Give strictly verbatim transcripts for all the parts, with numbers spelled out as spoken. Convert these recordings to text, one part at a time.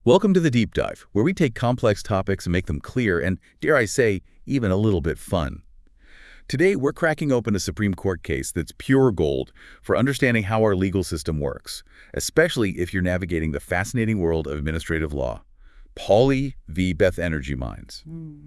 Welcome to the Deep Dive, where we take complex topics and make them clear and, dare I say, even a little bit fun. Today, we're cracking open a Supreme Court case that's pure gold for understanding how our legal system works, especially if you're navigating the fascinating world of administrative law. Pauley v. Beth Energy Mines.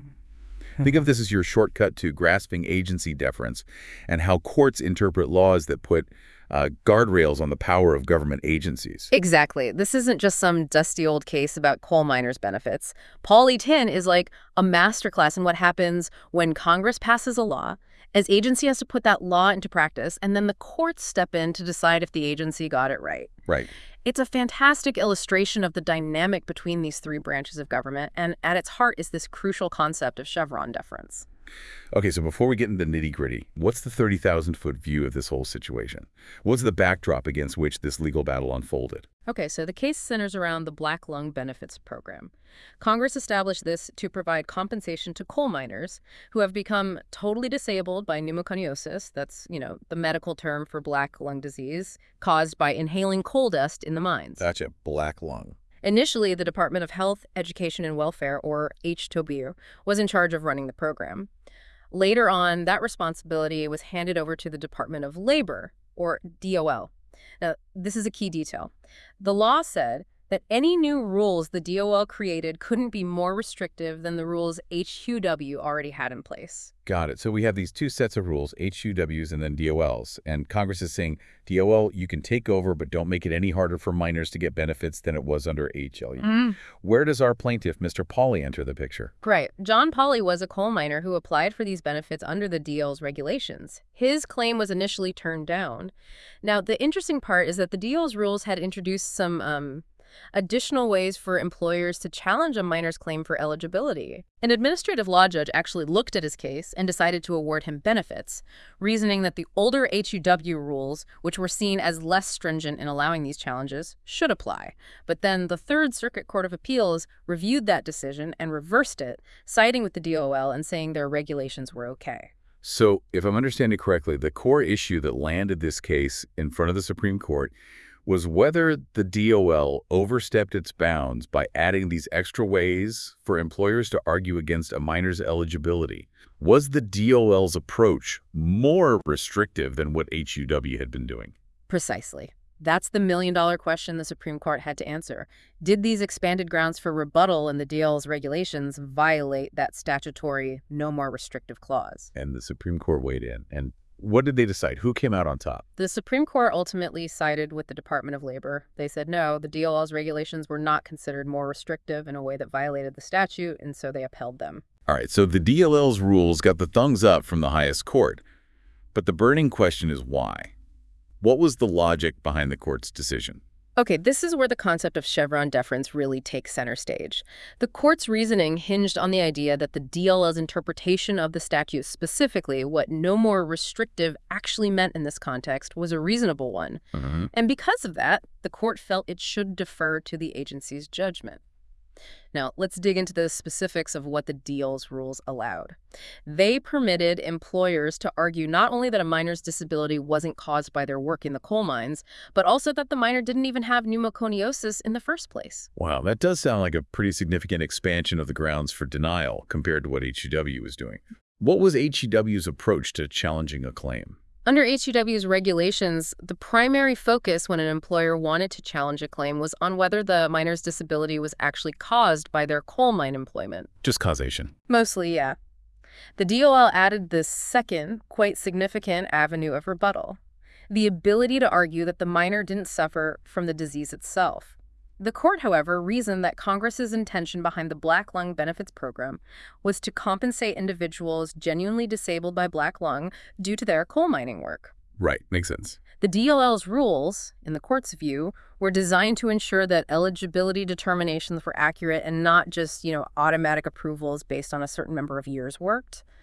Think of this as your shortcut to grasping agency deference and how courts interpret laws that put uh, guardrails on the power of government agencies. Exactly. This isn't just some dusty old case about coal miners' benefits. Pauley ten is like a masterclass in what happens when Congress passes a law, as agency has to put that law into practice, and then the courts step in to decide if the agency got it right. Right. It's a fantastic illustration of the dynamic between these three branches of government, and at its heart is this crucial concept of Chevron deference. Okay, so before we get into the nitty-gritty, what's the thirty thousand foot view of this whole situation? What's the backdrop against which this legal battle unfolded? Okay, so the case centers around the Black Lung Benefits Program. Congress established this to provide compensation to coal miners who have become totally disabled by pneumoconiosis, that's, you know, the medical term for black lung disease, caused by inhaling coal dust in the mines. Gotcha, black lung. Initially, the Department of Health, Education, and Welfare, or H T O B, was in charge of running the program. Later on, that responsibility was handed over to the Department of Labor, or D O L. Now, this is a key detail. The law said that any new rules the D O L created couldn't be more restrictive than the rules H U W already had in place. Got it. So we have these two sets of rules, H U Ws and then D O Ls. And Congress is saying, D O L, you can take over, but don't make it any harder for miners to get benefits than it was under H L U. Mm. Where does our plaintiff, Mister Pauley, enter the picture? Right. John Pauley was a coal miner who applied for these benefits under the D O L's regulations. His claim was initially turned down. Now, the interesting part is that the D O L's rules had introduced some um, additional ways for employers to challenge a miner's claim for eligibility. An administrative law judge actually looked at his case and decided to award him benefits, reasoning that the older H U W rules, which were seen as less stringent in allowing these challenges, should apply. But then the Third Circuit Court of Appeals reviewed that decision and reversed it, siding with the D O L and saying their regulations were okay. So, if I'm understanding correctly, the core issue that landed this case in front of the Supreme Court was whether the D O L overstepped its bounds by adding these extra ways for employers to argue against a miner's eligibility. Was the D O L's approach more restrictive than what H U W had been doing? Precisely. That's the million-dollar question the Supreme Court had to answer. Did these expanded grounds for rebuttal in the D O L's regulations violate that statutory no more restrictive clause? And the Supreme Court weighed in. And what did they decide? Who came out on top? The Supreme Court ultimately sided with the Department of Labor. They said no, the D O L's regulations were not considered more restrictive in a way that violated the statute, and so they upheld them. All right, so the D O L's rules got the thumbs up from the highest court. But the burning question is why? What was the logic behind the court's decision? Okay, this is where the concept of Chevron deference really takes center stage. The court's reasoning hinged on the idea that the D O L's interpretation of the statute, specifically what no more restrictive actually meant in this context, was a reasonable one. Mm-hmm. And because of that, the court felt it should defer to the agency's judgment. Now, let's dig into the specifics of what the D O L's rules allowed. They permitted employers to argue not only that a miner's disability wasn't caused by their work in the coal mines, but also that the miner didn't even have pneumoconiosis in the first place. Wow, that does sound like a pretty significant expansion of the grounds for denial compared to what H U W was doing. What was H U W's approach to challenging a claim? Under H U W's regulations, the primary focus when an employer wanted to challenge a claim was on whether the miner's disability was actually caused by their coal mine employment. Just causation. Mostly, yeah. The D O L added this second, quite significant avenue of rebuttal: the ability to argue that the miner didn't suffer from the disease itself. The court, however, reasoned that Congress's intention behind the Black Lung Benefits Program was to compensate individuals genuinely disabled by black lung due to their coal mining work. Right, makes sense. The D O L's rules, in the court's view, were designed to ensure that eligibility determinations were accurate and not just, you know, automatic approvals based on a certain number of years worked.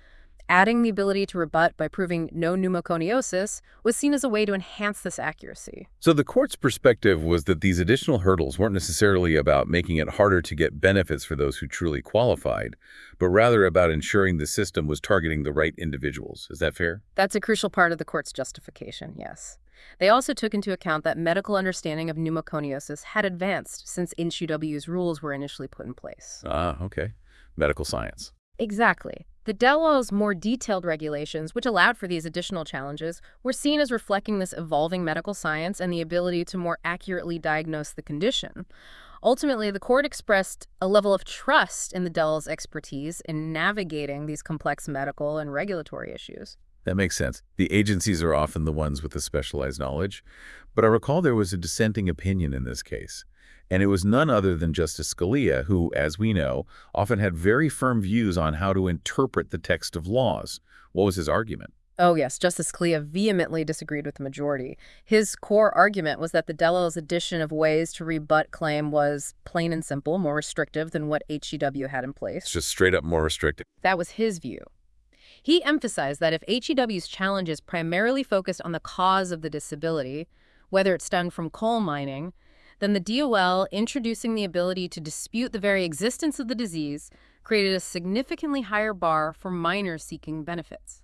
Adding the ability to rebut by proving no pneumoconiosis was seen as a way to enhance this accuracy. So the court's perspective was that these additional hurdles weren't necessarily about making it harder to get benefits for those who truly qualified, but rather about ensuring the system was targeting the right individuals. Is that fair? That's a crucial part of the court's justification, yes. They also took into account that medical understanding of pneumoconiosis had advanced since H E W's rules were initially put in place. Ah, okay. Medical science. Exactly. The DELO's more detailed regulations, which allowed for these additional challenges, were seen as reflecting this evolving medical science and the ability to more accurately diagnose the condition. Ultimately, the court expressed a level of trust in the DELO's expertise in navigating these complex medical and regulatory issues. That makes sense. The agencies are often the ones with the specialized knowledge, but I recall there was a dissenting opinion in this case. And it was none other than Justice Scalia who, as we know, often had very firm views on how to interpret the text of laws. What was his argument? Oh yes, Justice Scalia vehemently disagreed with the majority. His core argument was that the DELO's addition of ways to rebut claim was plain and simple, more restrictive than what H E W had in place. It's just straight up more restrictive. That was his view. He emphasized that if H E W's challenges primarily focused on the cause of the disability, whether it stemmed from coal mining, then the D O L, introducing the ability to dispute the very existence of the disease, created a significantly higher bar for minors seeking benefits.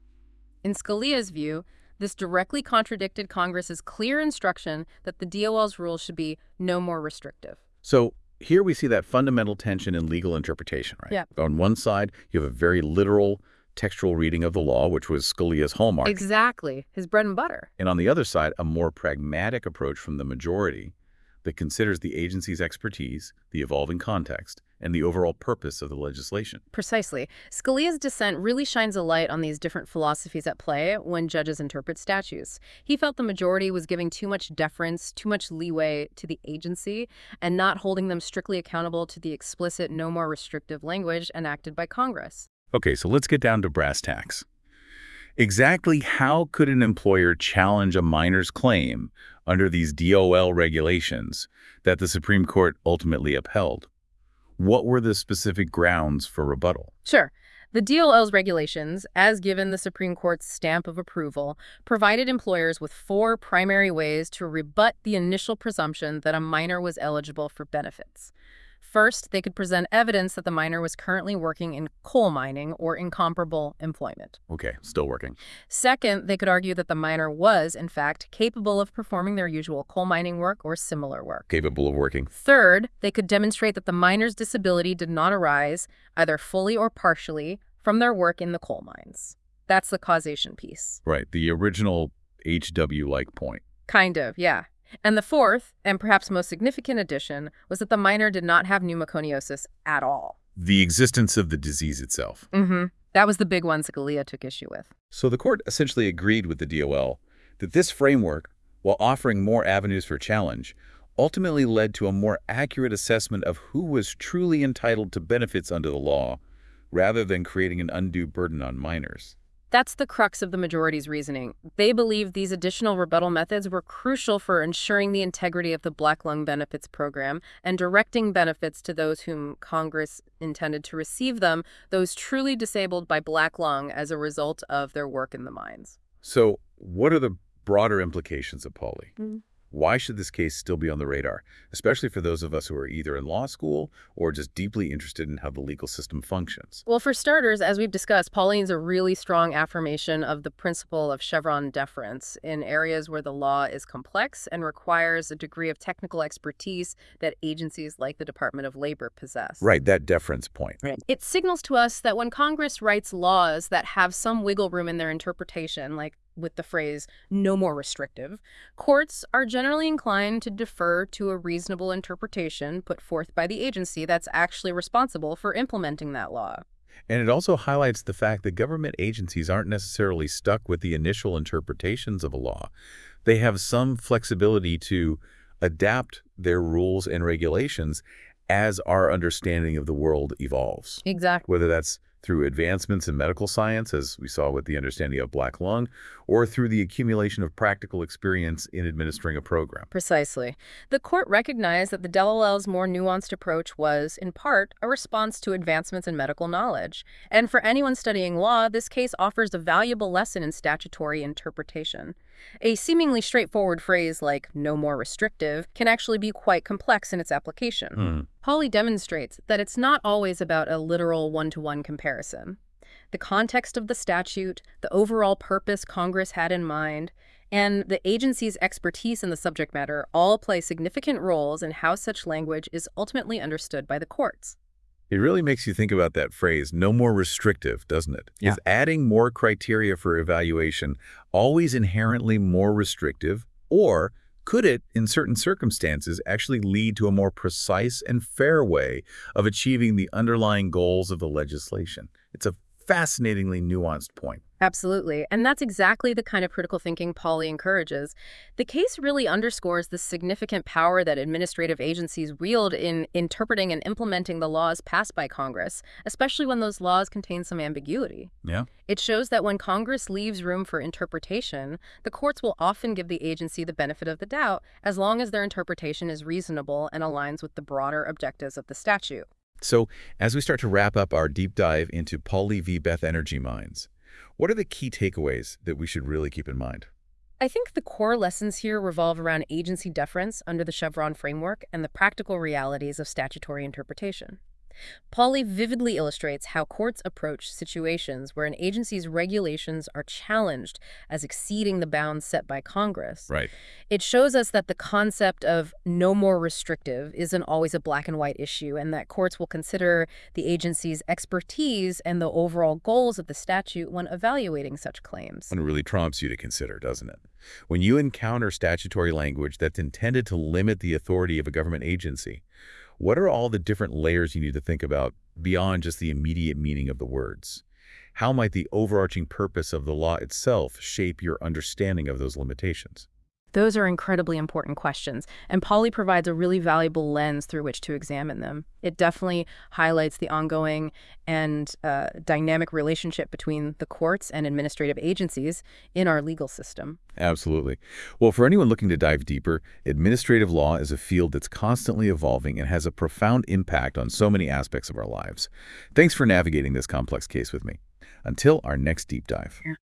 In Scalia's view, this directly contradicted Congress's clear instruction that the D O L's rules should be no more restrictive. So here we see that fundamental tension in legal interpretation, right? Yeah. On one side, you have a very literal textual reading of the law, which was Scalia's hallmark. Exactly, his bread and butter. And on the other side, a more pragmatic approach from the majority that considers the agency's expertise, the evolving context, and the overall purpose of the legislation. Precisely. Scalia's dissent really shines a light on these different philosophies at play when judges interpret statutes. He felt the majority was giving too much deference, too much leeway to the agency, and not holding them strictly accountable to the explicit, no more restrictive language enacted by Congress. Okay, so let's get down to brass tacks. Exactly how could an employer challenge a minor's claim under these D O L regulations that the Supreme Court ultimately upheld? What were the specific grounds for rebuttal? Sure. The D O L's regulations, as given the Supreme Court's stamp of approval, provided employers with four primary ways to rebut the initial presumption that a minor was eligible for benefits. First, they could present evidence that the minor was currently working in coal mining or in comparable employment. Okay, still working. Second, they could argue that the minor was, in fact, capable of performing their usual coal mining work or similar work. Capable of working. Third, they could demonstrate that the minor's disability did not arise, either fully or partially, from their work in the coal mines. That's the causation piece. Right, the original H W-like point. Kind of, yeah. And the fourth, and perhaps most significant addition, was that the minor did not have pneumoconiosis at all. The existence of the disease itself. Mm-hmm. That was the big one Scalia took issue with. So the court essentially agreed with the D O L that this framework, while offering more avenues for challenge, ultimately led to a more accurate assessment of who was truly entitled to benefits under the law, rather than creating an undue burden on minors. That's the crux of the majority's reasoning. They believed these additional rebuttal methods were crucial for ensuring the integrity of the Black Lung Benefits Program and directing benefits to those whom Congress intended to receive them, those truly disabled by Black lung as a result of their work in the mines. So what are the broader implications of Pauli? Mm-hmm. Why should this case still be on the radar, especially for those of us who are either in law school or just deeply interested in how the legal system functions? Well, for starters, as we've discussed, Pauline's a really strong affirmation of the principle of Chevron deference in areas where the law is complex and requires a degree of technical expertise that agencies like the Department of Labor possess. Right, that deference point. Right. It signals to us that when Congress writes laws that have some wiggle room in their interpretation, like with the phrase, no more restrictive, courts are generally inclined to defer to a reasonable interpretation put forth by the agency that's actually responsible for implementing that law. And it also highlights the fact that government agencies aren't necessarily stuck with the initial interpretations of a law. They have some flexibility to adapt their rules and regulations as our understanding of the world evolves. Exactly. Whether that's through advancements in medical science, as we saw with the understanding of black lung, or through the accumulation of practical experience in administering a program. Precisely. The court recognized that the Delawelle's more nuanced approach was, in part, a response to advancements in medical knowledge. And for anyone studying law, this case offers a valuable lesson in statutory interpretation. A seemingly straightforward phrase like "no more restrictive" can actually be quite complex in its application. Hmm. Pauley demonstrates that it's not always about a literal one-to-one comparison. The context of the statute, the overall purpose Congress had in mind, and the agency's expertise in the subject matter all play significant roles in how such language is ultimately understood by the courts. It really makes you think about that phrase, no more restrictive, doesn't it? Yeah. Is adding more criteria for evaluation always inherently more restrictive, or could it, in certain circumstances, actually lead to a more precise and fair way of achieving the underlying goals of the legislation? It's a fascinatingly nuanced point. Absolutely. And that's exactly the kind of critical thinking Pauley encourages. The case really underscores the significant power that administrative agencies wield in interpreting and implementing the laws passed by Congress, especially when those laws contain some ambiguity. Yeah. It shows that when Congress leaves room for interpretation, the courts will often give the agency the benefit of the doubt as long as their interpretation is reasonable and aligns with the broader objectives of the statute. So, as we start to wrap up our deep dive into Pauley v. Beth Energy Mines, what are the key takeaways that we should really keep in mind? I think the core lessons here revolve around agency deference under the Chevron framework and the practical realities of statutory interpretation. Pauley vividly illustrates how courts approach situations where an agency's regulations are challenged as exceeding the bounds set by Congress. Right. It shows us that the concept of no more restrictive isn't always a black and white issue, and that courts will consider the agency's expertise and the overall goals of the statute when evaluating such claims. And it really prompts you to consider, doesn't it? When you encounter statutory language that's intended to limit the authority of a government agency, what are all the different layers you need to think about beyond just the immediate meaning of the words? How might the overarching purpose of the law itself shape your understanding of those limitations? Those are incredibly important questions, and Pauley provides a really valuable lens through which to examine them. It definitely highlights the ongoing and uh, dynamic relationship between the courts and administrative agencies in our legal system. Absolutely. Well, for anyone looking to dive deeper, administrative law is a field that's constantly evolving and has a profound impact on so many aspects of our lives. Thanks for navigating this complex case with me. Until our next deep dive. Yeah.